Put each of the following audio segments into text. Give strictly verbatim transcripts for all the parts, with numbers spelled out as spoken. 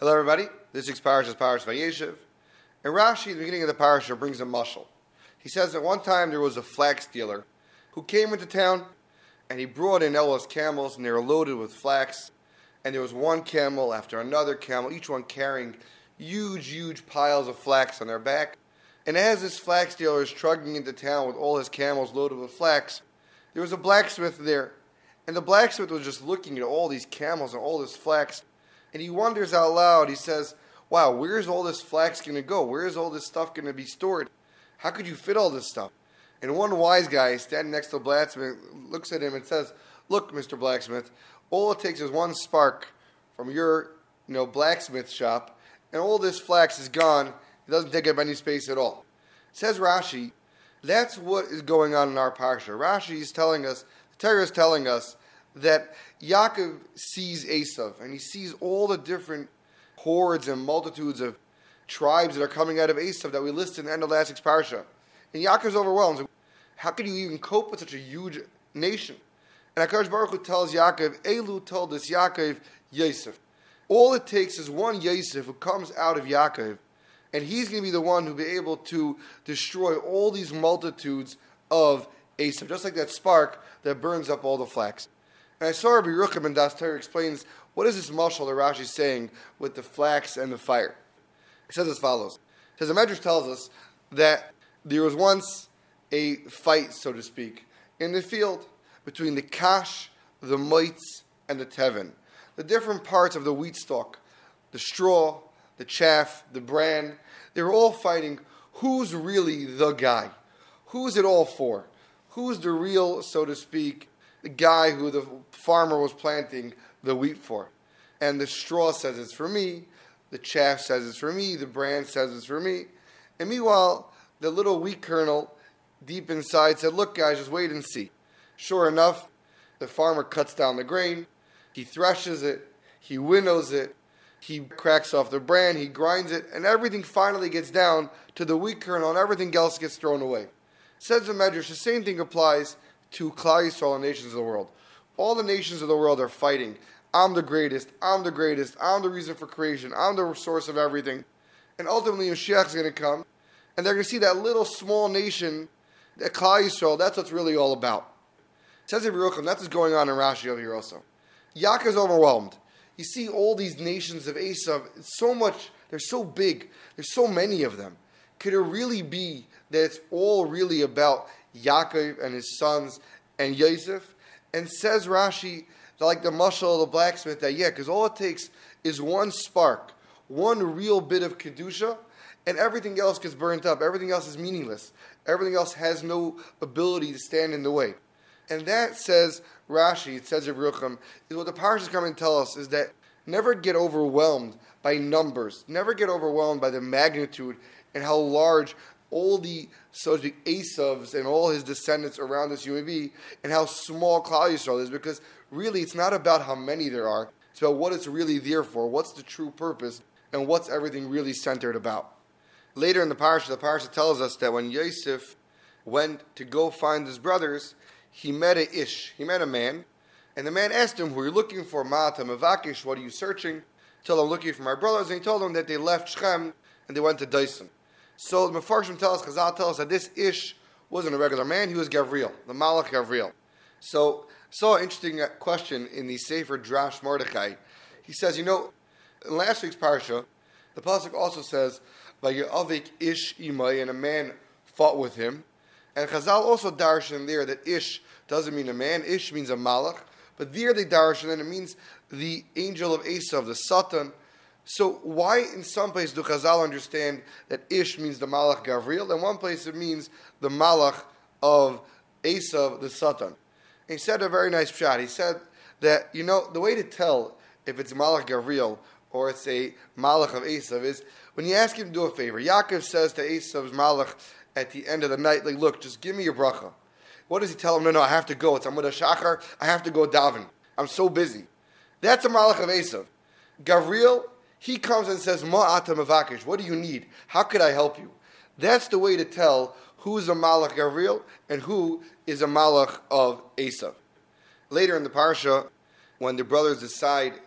Hello, everybody. This week's parasha is Parashat Vayeshev. And Rashi, at the beginning of the parasha, brings a mashal. He says that one time there was a flax dealer who came into town, and he brought in all his camels, and they were loaded with flax. And there was one camel after another camel, each one carrying huge, huge piles of flax on their back. And as this flax dealer is trudging into town with all his camels loaded with flax, there was a blacksmith there. And the blacksmith was just looking at all these camels and all this flax. And he wonders out loud, he says, wow, where's all this flax going to go? Where's all this stuff going to be stored? How could you fit all this stuff? And one wise guy standing next to the blacksmith looks at him and says, look, Mister Blacksmith, all it takes is one spark from your you know, blacksmith shop, and all this flax is gone. It doesn't take up any space at all. Says Rashi, that's what is going on in our parsha. Rashi is telling us, the Torah is telling us, that Yaakov sees Esav, and he sees all the different hordes and multitudes of tribes that are coming out of Esav that we listed in the end of last week's parsha. And Yaakov's overwhelmed. How could you even cope with such a huge nation? And HaKadosh Baruch Hu tells Yaakov, Elu told this Yaakov Yosef. All it takes is one Yosef who comes out of Yaakov, and he's going to be the one who will be able to destroy all these multitudes of Esav, just like that spark that burns up all the flax. And I saw Rabbi Yerucham and Das Torah explains, what is this mashal that Rashi is saying with the flax and the fire? He says as follows. He says, the Medrash tells us that there was once a fight, so to speak, in the field between the kash, the moitz, and the tevin. The different parts of the wheat stalk, the straw, the chaff, the bran, they were all fighting who's really the guy. Who's it all for? Who's the real, so to speak, the guy who the farmer was planting the wheat for? And the straw says it's for me, the chaff says it's for me, the bran says it's for me. And meanwhile, the little wheat kernel deep inside said, look guys, just wait and see. Sure enough, the farmer cuts down the grain, he threshes it, he winnows it, he cracks off the bran, he grinds it, and everything finally gets down to the wheat kernel and everything else gets thrown away. Says the Medrash, the same thing applies to Klal Yisrael and nations of the world. All the nations of the world are fighting. I'm the greatest, I'm the greatest, I'm the reason for creation, I'm the source of everything. And ultimately Mashiach is going to come, and they're going to see that little small nation, that Klal Yisrael, that's what's really all about. It says in Yerucham, that's what's going on in Rashi over here also. Yaakov is overwhelmed. You see all these nations of Esav, it's so much, they're so big, there's so many of them. Could it really be that it's all really about Yaakov and his sons and Yosef? And says Rashi, like the mashal of the blacksmith, that yeah, because all it takes is one spark, one real bit of kedusha, and everything else gets burnt up. Everything else is meaningless. Everything else has no ability to stand in the way. And that, says Rashi, it says in Yerucham, is what the parashas come and tell us, is that never get overwhelmed by numbers. Never get overwhelmed by the magnitude and how large all the, so to speak, Esavs and all his descendants around this human being, and how small Klal Yisrael is, because really it's not about how many there are, it's about what it's really there for, what's the true purpose, and what's everything really centered about. Later in the parasha, the parasha tells us that when Yosef went to go find his brothers, he met a ish, he met a man, and the man asked him, who are you looking for? Ma'ata mevakish, what are you searching? He told him, I'm looking for my brothers, and he told them that they left Shechem and they went to Dyson. So the Mefarshim tell us, Chazal tell us that this ish wasn't a regular man, he was Gavriel, the Malach Gavriel. So, saw an interesting question in the Sefer Drash Mordechai. He says, you know, in last week's parsha, the pasuk also says, Vayavik ish imay, and a man fought with him. And Chazal also darshan there that ish doesn't mean a man, ish means a malach. But there they darshan, and it means the angel of Esav, the Satan. So why in some places do Chazal understand that ish means the malach Gavriel, and one place it means the malach of Esav, the Satan? And he said a very nice pshat. He said that, you know, the way to tell if it's malach Gavriel or it's a malach of Esav is when you ask him to do a favor. Yaakov says to Esav's malach at the end of the night, like, look, just give me your bracha. What does he tell him? No, no, I have to go. It's Amud HaShachar. I have to go daven. I'm so busy. That's a malach of Esav. Gavriel, he comes and says, Ma'ata mevakish, what do you need? How could I help you? That's the way to tell who's a malach Gavriel and who is a malach of Esav. Later in the parsha, when the brothers decide,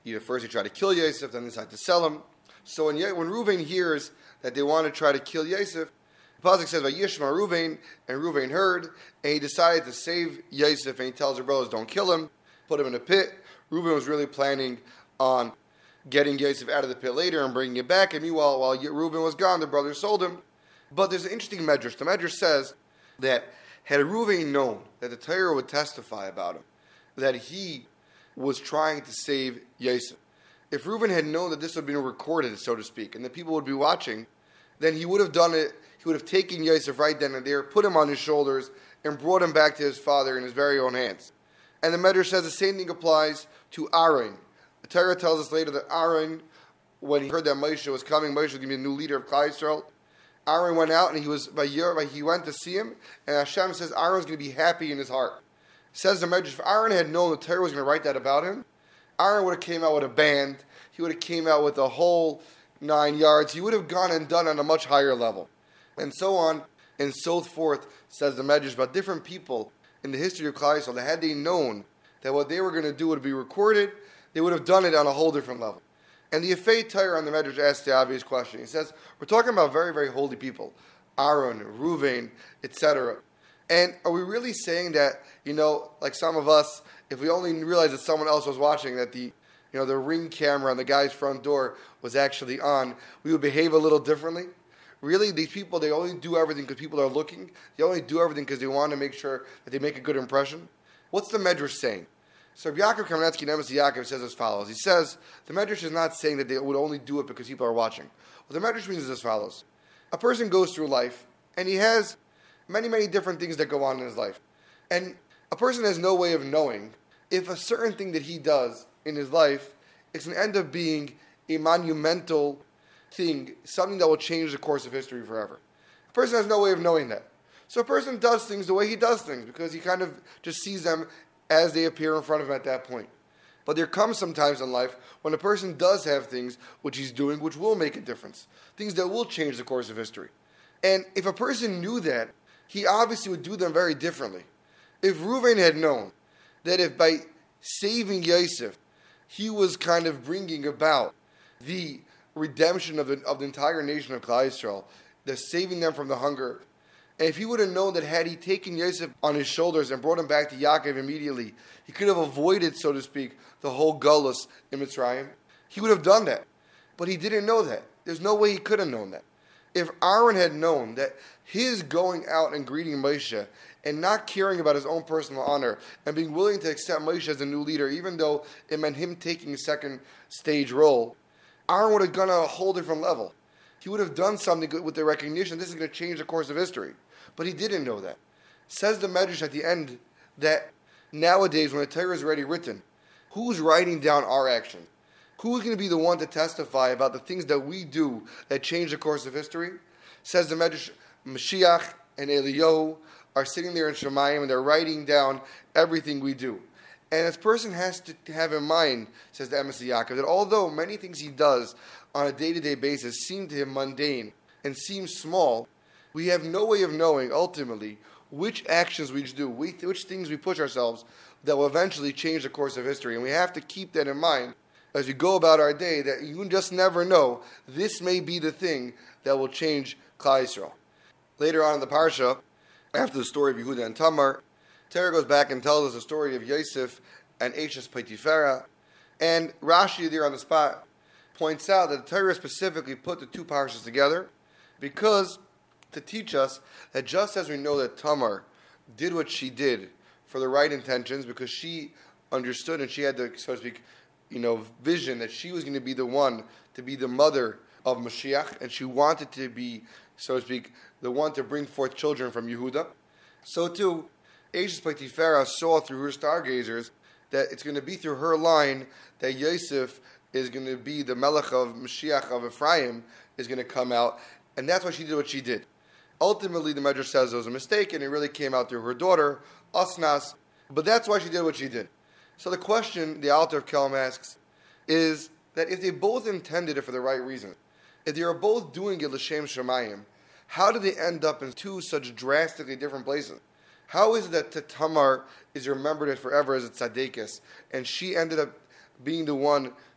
You know, first they try to kill Yosef, then they decide to sell him. So when, when Reuven hears that they want to try to kill Yosef, the pasuk says, "Vayishma Reuven," and Reuven heard, and he decided to save Yosef, and he tells his brothers, "Don't kill him, put him in a pit." Reuven was really planning on getting Yosef out of the pit later and bringing it back, and meanwhile, while Reuven was gone, the brothers sold him. But there's an interesting medrash. The medrash says that had Reuven known that the Torah would testify about him, that he was trying to save Yosef, if Reuven had known that this would be recorded, so to speak, and that people would be watching, then he would have done it. He would have taken Yosef right then and there, put him on his shoulders, and brought him back to his father in his very own hands. And the Medrash says the same thing applies to Aaron. The Torah tells us later that Aaron, when he heard that Moshe was coming, Moshe was going to be a new leader of Klal Yisrael, Aaron went out and he was by year, he went to see him, and Hashem says Aaron's going to be happy in his heart. Says the Medrash, if Aaron had known the Torah was going to write that about him, Aaron would have came out with a band. He would have came out with a whole nine yards. He would have gone and done on a much higher level. And so on and so forth, says the Medrash, about different people in the history of Klal Yisrael, that had they known that what they were going to do would be recorded, they would have done it on a whole different level. And the Yefei Torah on the Medrash asks the obvious question. He says, we're talking about very, very holy people, Aaron, Reuven, et cetera. And are we really saying that, you know, like some of us, if we only realized that someone else was watching, that the, you know, the Ring camera on the guy's front door was actually on, we would behave a little differently? Really, these people, they only do everything because people are looking. They only do everything because they want to make sure that they make a good impression. What's the Medrash saying? So Yaakov Kamenetsky, Nemes Yaakov, says as follows. He says, the Medrash is not saying that they would only do it because people are watching. What the Medrash means is as follows. A person goes through life, and he has many, many different things that go on in his life. And a person has no way of knowing if a certain thing that he does in his life is going to end up being a monumental thing, something that will change the course of history forever. A person has no way of knowing that. So a person does things the way he does things because he kind of just sees them as they appear in front of him at that point. But there comes some times in life when a person does have things which he's doing which will make a difference, things that will change the course of history. And if a person knew that, he obviously would do them very differently. If Reuven had known that if by saving Yosef, he was kind of bringing about the redemption of the, of the entire nation of Klal Yisrael, the saving them from the hunger, and if he would have known that had he taken Yosef on his shoulders and brought him back to Yaakov immediately, he could have avoided, so to speak, the whole gullus in Mitzrayim. He would have done that. But he didn't know that. There's no way he could have known that. If Aaron had known that his going out and greeting Moshe and not caring about his own personal honor and being willing to accept Moshe as a new leader, even though it meant him taking a second stage role, Aaron would have gone on a whole different level. He would have done something with the recognition this is going to change the course of history. But he didn't know that. Says the Medrash at the end that nowadays when the Torah is already written, who's writing down our actions? Who's going to be the one to testify about the things that we do that change the course of history? Says the Medrash, Mashiach and Eliyahu are sitting there in Shemayim and they're writing down everything we do. And this person has to have in mind, says the Emes Yaakov, that although many things he does on a day-to-day basis seem to him mundane and seem small, we have no way of knowing, ultimately, which actions we do, which things we push ourselves that will eventually change the course of history. And we have to keep that in mind as we go about our day, that you just never know. This may be the thing that will change Klal Yisrael. Later on in the Parsha, after the story of Yehuda and Tamar, Torah goes back and tells us the story of Yosef and Eshes Potiphera. And Rashi there on the spot points out that the Torah specifically put the two parshas together because to teach us that just as we know that Tamar did what she did for the right intentions because she understood and she had the, so to speak, you know, vision that she was going to be the one to be the mother of Mashiach, and she wanted to be, so to speak, the one to bring forth children from Yehuda. So too, Eshes Potiphera saw through her stargazers that it's going to be through her line that Yosef is going to be the Melech of Mashiach of Ephraim is going to come out, and that's why she did what she did. Ultimately, the Medrash says it was a mistake, and it really came out through her daughter, Asnas, but that's why she did what she did. So the question the Alter of Kelm asks is that if they both intended it for the right reason, if they are both doing it l'shem shemayim, how did they end up in two such drastically different places? How is it that Tamar is remembered forever as a tzaddikus, and she ended up being the one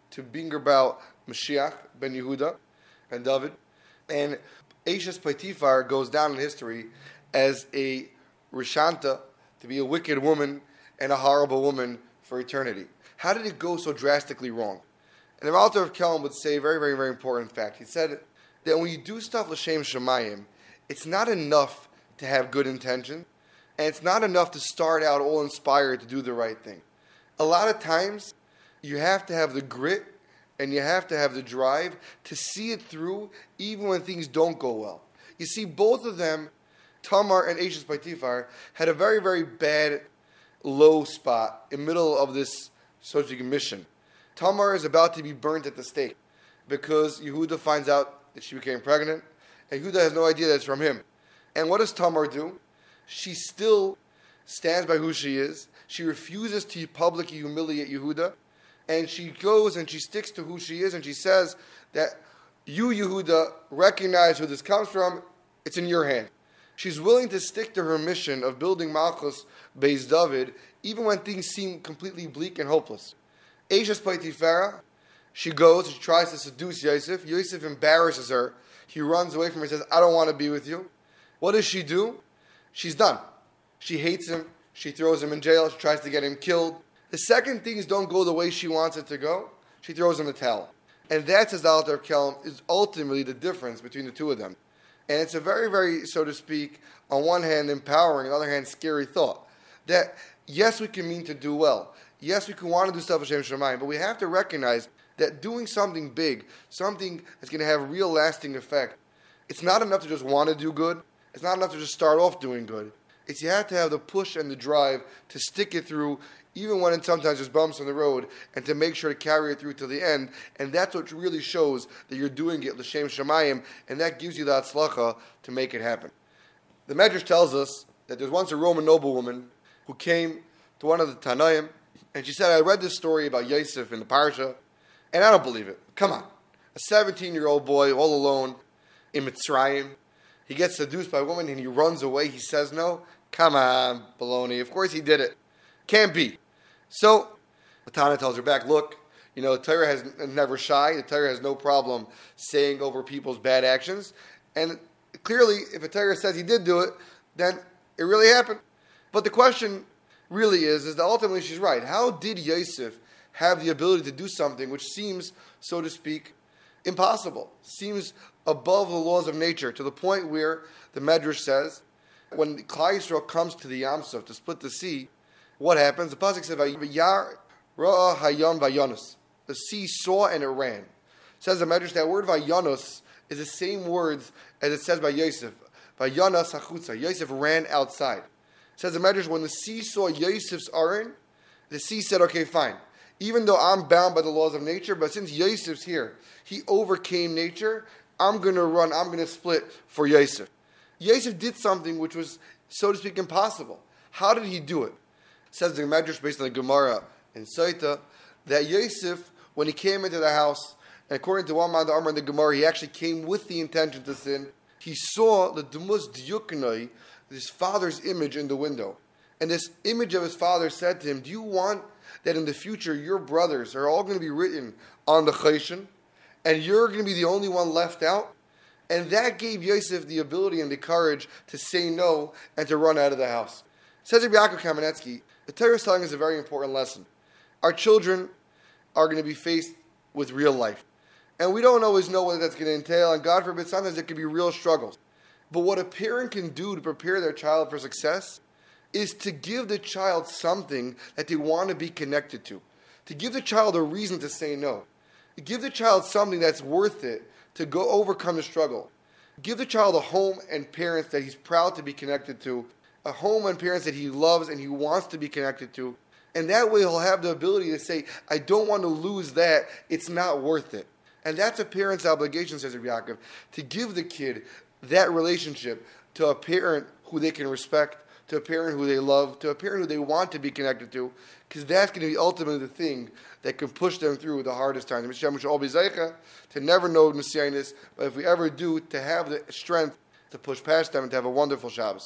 to bring about Mashiach ben Yehuda and David. And Eshes Potiphar goes down in history as a Rishanta, to be a wicked woman and a horrible woman for eternity. How did it go so drastically wrong? And the Alter of Kelm would say a very, very, very important fact. He said that when you do stuff l'shem shamayim, it's not enough to have good intention, and it's not enough to start out all inspired to do the right thing. A lot of times, you have to have the grit and you have to have the drive to see it through even when things don't go well. You see, both of them, Tamar and Eshes Potiphar, had a very, very bad low spot in the middle of this, so to speak, mission. Tamar is about to be burnt at the stake because Yehuda finds out that she became pregnant, and Yehuda has no idea that it's from him. And what does Tamar do? She still stands by who she is. She refuses to publicly humiliate Yehuda, and she goes and she sticks to who she is, and she says that you, Yehuda, recognize who this comes from. It's in your hand. She's willing to stick to her mission of building Malchus Beis David, even when things seem completely bleak and hopeless. Eshes Potiphar, she goes, she tries to seduce Yosef. Yosef embarrasses her. He runs away from her and says, I don't want to be with you. What does she do? She's done. She hates him. She throws him in jail. She tries to get him killed. The second things don't go the way she wants it to go, she throws him the towel. And that, says the Alter of Kelm, is ultimately the difference between the two of them. And it's a very, very, so to speak, on one hand empowering, on the other hand scary thought. That, yes, we can mean to do well. Yes, we can want to do stuff with Shem Shemayim, but we have to recognize that doing something big, something that's going to have real lasting effect, it's not enough to just want to do good. It's not enough to just start off doing good. It's you have to have the push and the drive to stick it through, even when it sometimes there's bumps on the road, and to make sure to carry it through to the end. And that's what really shows that you're doing it l'shem shamayim, and that gives you the atzlacha to make it happen. The Medrash tells us that there's once a Roman noblewoman who came to one of the Tanaim, and she said, I read this story about Yosef in the Parsha, and I don't believe it. Come on. A seventeen-year-old boy all alone in Mitzrayim. He gets seduced by a woman and he runs away. He says no. Come on, baloney. Of course he did it. Can't be. So, the Tana tells her back, look, you know, the Torah has never shy. The Torah has no problem saying over people's bad actions. And clearly, if a Torah says he did do it, then it really happened. But the question really is, is that ultimately she's right. How did Yosef have the ability to do something which seems, so to speak, impossible? Seems above the laws of nature, to the point where the Medrash says, when Klal Yisrael comes to the Yam Suf to split the sea, what happens? The pasuk says, "Vayar ra'a hayam vayanus." The sea saw and it ran. It says the Medrash that word vayanus is the same words as it says by Yosef. Vayanas hachutza. Yosef ran outside. It says the Medrash, when the sea saw Yosef's aron, the sea said, "Okay, fine. Even though I'm bound by the laws of nature, but since Yosef's here, he overcame nature. I'm going to run. I'm going to split for Yosef." Yosef did something which was, so to speak, impossible. How did he do it? It says the Medrash, based on the Gemara in Saita, that Yosef, when he came into the house, and according to one man, the Amar in the Gemara, he actually came with the intention to sin. He saw the Dumus Diyuknoi, his father's image in the window. And this image of his father said to him, do you want that in the future your brothers are all going to be written on the Choshen, and you're going to be the only one left out? And that gave Yosef the ability and the courage to say no and to run out of the house. Says Rabbi Yaakov Kamenetsky, the Torah is telling us a very important lesson. Our children are going to be faced with real life. And we don't always know what that's going to entail, and God forbid, sometimes it could be real struggles. But what a parent can do to prepare their child for success is to give the child something that they want to be connected to. To give the child a reason to say no. To give the child something that's worth it to go overcome the struggle. Give the child a home and parents that he's proud to be connected to. A home and parents that he loves and he wants to be connected to. And that way he'll have the ability to say, I don't want to lose that. It's not worth it. And that's a parent's obligation, says Rabbi Yaakov, to give the kid that relationship to a parent who they can respect, to a parent who they love, to a parent who they want to be connected to, because that's going to be ultimately the thing that can push them through the hardest times. We should all be zeicha to never know Messiahness, but if we ever do, to have the strength to push past them and to have a wonderful Shabbos.